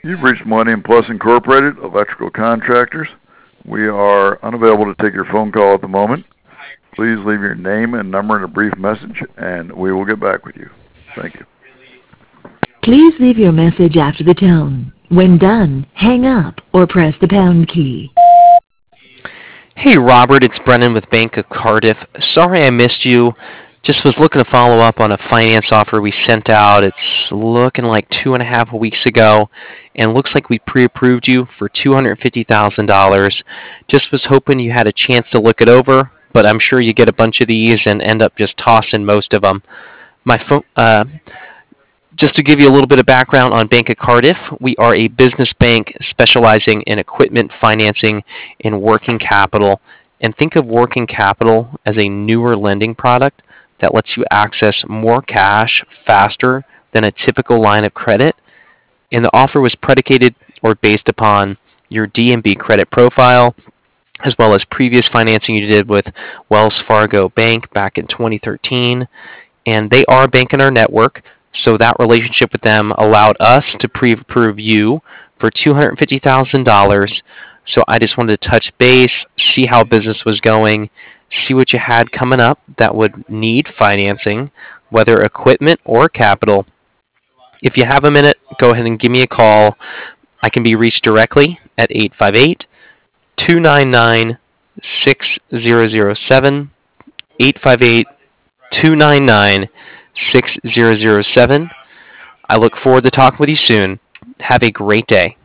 You've reached Millennium Plus Incorporated, electrical contractors. We are unavailable to take your phone call at the moment. Please leave your name and number in a brief message, and we will get back with you. Thank you. Please leave your message after the tone. When done, hang up or press the pound key. Hey Robert, it's Brennan with Bank of Cardiff. Sorry I missed you. Just was looking to follow up on a finance offer we sent out. It's looking like 2.5 weeks ago, and looks like we pre-approved you for $250,000. Just was hoping you had a chance to look it over, but I'm sure you get a bunch of these and end up just tossing most of them. My phone. Just to give you a little bit of background on Bank of Cardiff, we are a business bank specializing in equipment financing and working capital. And think of working capital as a newer lending product that lets you access more cash faster than a typical line of credit. And the offer was predicated or based upon your DNB credit profile, as well as previous financing you did with Wells Fargo Bank back in 2013. And they are a bank in our network, so that relationship with them allowed us to pre-approve you for $250,000. So I just wanted to touch base, see how business was going, see what you had coming up that would need financing, whether equipment or capital. If you have a minute, go ahead and give me a call. I can be reached directly at 858 299 6007. 858 299 6007. I look forward to talking with you soon. Have a great day.